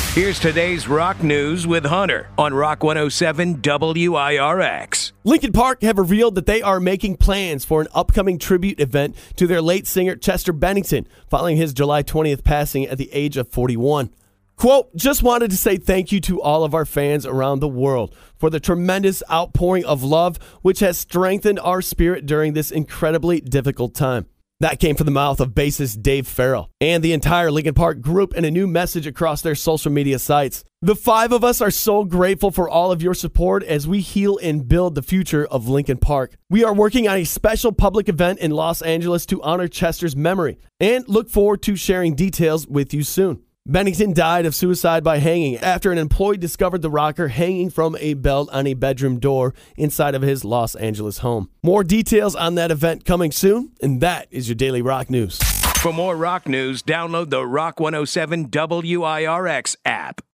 Here's today's rock news with Hunter on Rock 107 WIRX. Linkin Park have revealed that they are making plans for an upcoming tribute event to their late singer Chester Bennington following his July 20th passing at the age of 41. Quote, just wanted to say thank you to all of our fans around the world for the tremendous outpouring of love which has strengthened our spirit during this incredibly difficult time. That came from the mouth of bassist Dave Farrell and the entire Linkin Park group in a new message across their social media sites. The five of us are so grateful for all of your support as we heal and build the future of Linkin Park. We are working on a special public event in Los Angeles to honor Chester's memory and look forward to sharing details with you soon. Bennington died of suicide by hanging after an employee discovered the rocker hanging from a belt on a bedroom door inside of his Los Angeles home. More details on that event coming soon, and that is your Daily Rock News. For more rock news, download the Rock 107 WIRX app.